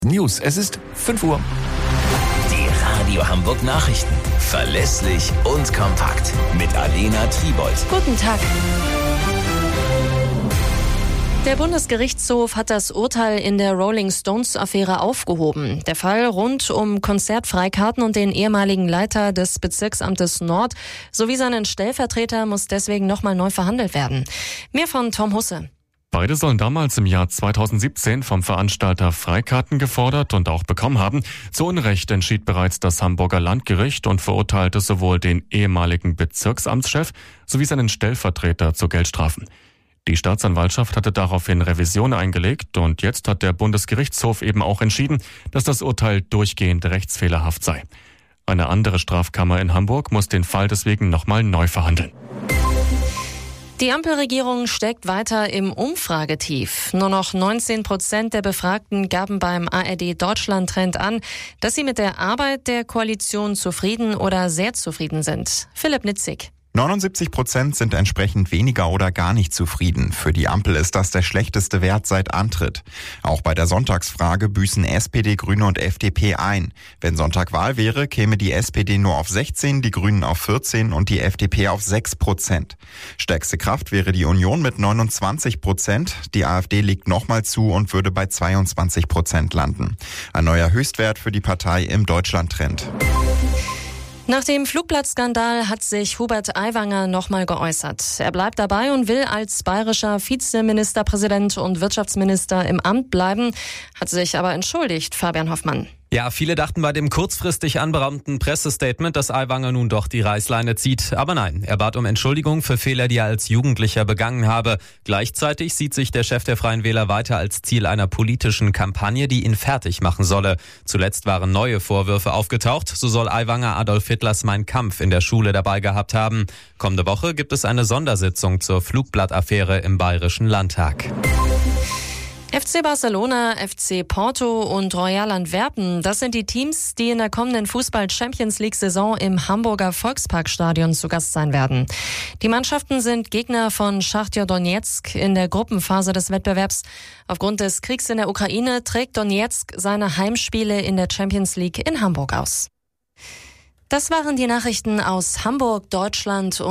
News, es ist 5 Uhr. Die Radio Hamburg Nachrichten. Verlässlich und kompakt. Mit Alena Tribold. Guten Tag. Der Bundesgerichtshof hat das Urteil in der Rolling Stones-Affäre aufgehoben. Der Fall rund um Konzertfreikarten und den ehemaligen Leiter des Bezirksamtes Nord sowie seinen Stellvertreter muss deswegen nochmal neu verhandelt werden. Mehr von Tom Husse. Beide sollen damals im Jahr 2017 vom Veranstalter Freikarten gefordert und auch bekommen haben. Zu Unrecht entschied bereits das Hamburger Landgericht und verurteilte sowohl den ehemaligen Bezirksamtschef sowie seinen Stellvertreter zu Geldstrafen. Die Staatsanwaltschaft hatte daraufhin Revision eingelegt und jetzt hat der Bundesgerichtshof eben auch entschieden, dass das Urteil durchgehend rechtsfehlerhaft sei. Eine andere Strafkammer in Hamburg muss den Fall deswegen nochmal neu verhandeln. Die Ampelregierung steckt weiter im Umfragetief. Nur noch 19% der Befragten gaben beim ARD-Deutschland-Trend an, dass sie mit der Arbeit der Koalition zufrieden oder sehr zufrieden sind. Philipp Nitzig. 79% sind entsprechend weniger oder gar nicht zufrieden. Für die Ampel ist das der schlechteste Wert seit Antritt. Auch bei der Sonntagsfrage büßen SPD, Grüne und FDP ein. Wenn Sonntag Wahl wäre, käme die SPD nur auf 16, die Grünen auf 14 und die FDP auf 6%. Stärkste Kraft wäre die Union mit 29%. Die AfD liegt nochmal zu und würde bei 22% landen. Ein neuer Höchstwert für die Partei im Deutschland-Trend. Nach dem Flugblattskandal hat sich Hubert Aiwanger nochmal geäußert. Er bleibt dabei und will als bayerischer Vizeministerpräsident und Wirtschaftsminister im Amt bleiben, hat sich aber entschuldigt, Fabian Hoffmann. Ja, viele dachten bei dem kurzfristig anberaumten Pressestatement, dass Aiwanger nun doch die Reißleine zieht. Aber nein, er bat um Entschuldigung für Fehler, die er als Jugendlicher begangen habe. Gleichzeitig sieht sich der Chef der Freien Wähler weiter als Ziel einer politischen Kampagne, die ihn fertig machen solle. Zuletzt waren neue Vorwürfe aufgetaucht. So soll Aiwanger Adolf Hitlers Mein Kampf in der Schule dabei gehabt haben. Kommende Woche gibt es eine Sondersitzung zur Flugblattaffäre im Bayerischen Landtag. FC Barcelona, FC Porto und Royal Antwerpen, das sind die Teams, die in der kommenden Fußball-Champions-League-Saison im Hamburger Volksparkstadion zu Gast sein werden. Die Mannschaften sind Gegner von Schachtyor Donezk in der Gruppenphase des Wettbewerbs. Aufgrund des Kriegs in der Ukraine trägt Donezk seine Heimspiele in der Champions League in Hamburg aus. Das waren die Nachrichten aus Hamburg, Deutschland und